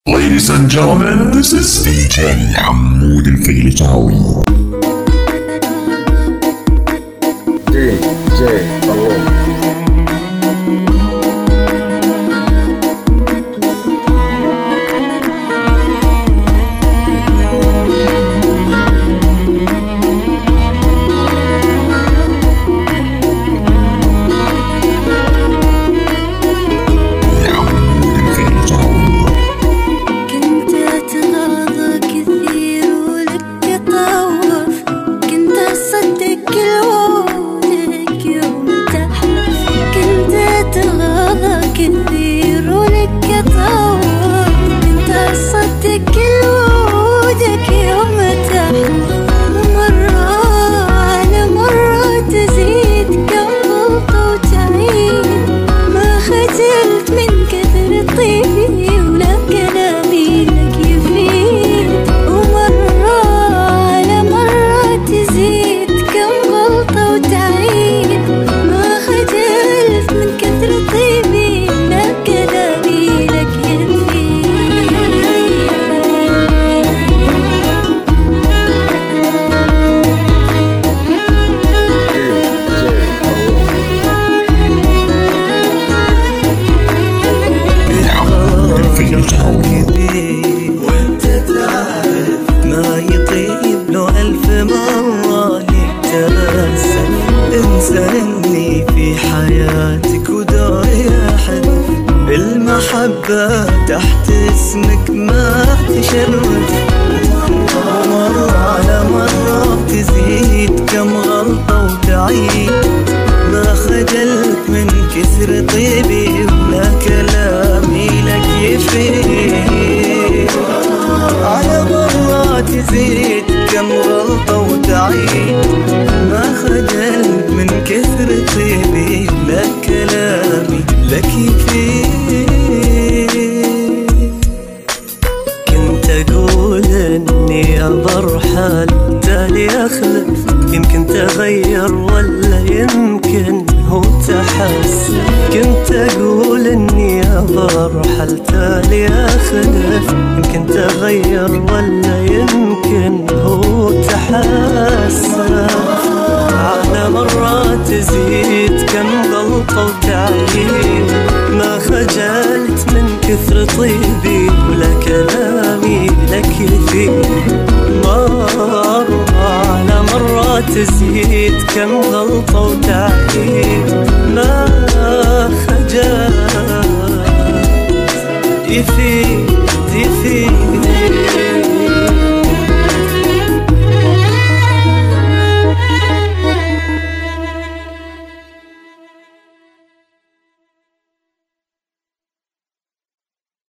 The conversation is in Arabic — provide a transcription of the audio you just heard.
Ladies and gentlemen, this is DJ حمود الفيلتاوي. DJ Balloon. وانت تعرف ما يطيب له ألف مرة يتأسف. انسى اني في حياتك ودوري احذف المحبة تحت اسمك ما تشرف. مرة على مرة تزيد كم غلطة وتعيد. ما خجلت من كثر طيبي ولا كلامي لك يفيد. على مرة تزيد كم غلطة وتعيد. ما خجلت من كثر طيبي ولا كلامي لك يفيد. كنت أقول إني أبرحل تالي أخلف، يمكن تغير ولا يمكن هو تحس. كنت أقول إني أبرحل تالي أخلف، يمكن تغير ولا يمكن هو تحسف. على مرة تزيد كم غلطة وتعيد. ما خجلت من كثر طيبي